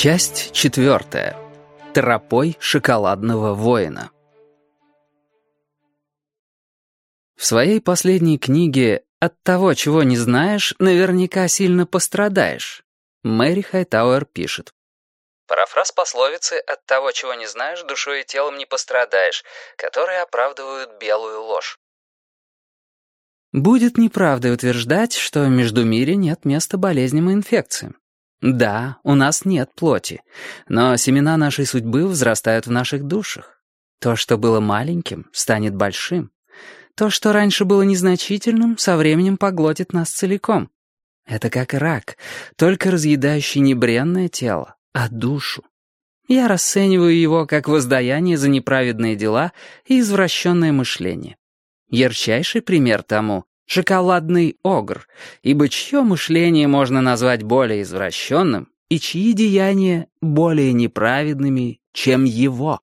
Часть 4. Тропой шоколадного воина. В своей последней книге «От того, чего не знаешь, наверняка сильно пострадаешь» Мэри Хайтауэр пишет. Парафраз пословицы «От того, чего не знаешь, душой и телом не пострадаешь», которые оправдывают белую ложь. Будет неправдой утверждать, что в Междумирье нет места болезням и инфекциям. Да, у нас нет плоти, но семена нашей судьбы взрастают в наших душах. То, что было маленьким, станет большим. То, что раньше было незначительным, со временем поглотит нас целиком. Это как рак, только разъедающий не бренное тело, а душу. Я расцениваю его как воздаяние за неправедные дела и извращенное мышление. Ярчайший пример тому — шоколадный огр, ибо чье мышление можно назвать более извращенным и чьи деяния более неправедными, чем его?